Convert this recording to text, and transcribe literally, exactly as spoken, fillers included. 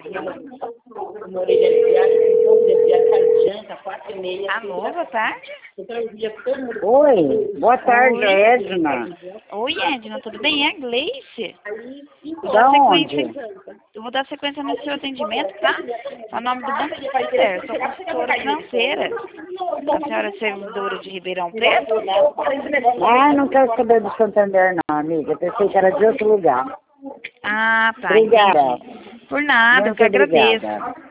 Uma orelha de viagem, um pouco de viagem, janta, quatro e meia. Alô, boa tarde. Oi, boa tarde, Oi. Edna. Oi, Edna, tudo bem? É a Gleice. Vou Da dar onde? sequência, eu vou dar sequência no seu atendimento, tá? É o nome do Banco Santander, sou consultora financeira. A senhora é servidora de Ribeirão Preto? Ah, não quero saber do Santander não, amiga. Eu pensei que era de outro lugar. Ah, tá, Obrigada. entendi. Por nada, eu Muito que agradeço. obrigada.